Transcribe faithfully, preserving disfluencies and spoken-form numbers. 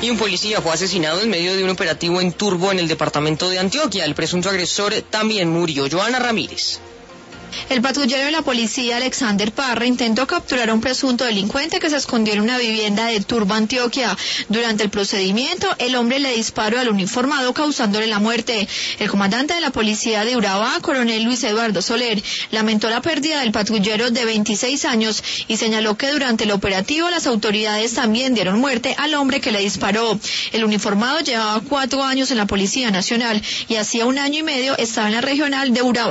Y un policía fue asesinado en medio de un operativo en Turbo, en el departamento de Antioquia. El presunto agresor también murió. Joana Ramírez. El patrullero de la policía, Alexander Parra, intentó capturar a un presunto delincuente que se escondió en una vivienda de Turbo, Antioquia. Durante el procedimiento, el hombre le disparó al uniformado, causándole la muerte. El comandante de la policía de Urabá, coronel Luis Eduardo Soler, lamentó la pérdida del patrullero de veintiséis años y señaló que durante el operativo las autoridades también dieron muerte al hombre que le disparó. El uniformado llevaba cuatro años en la Policía Nacional y hacía un año y medio estaba en la regional de Urabá.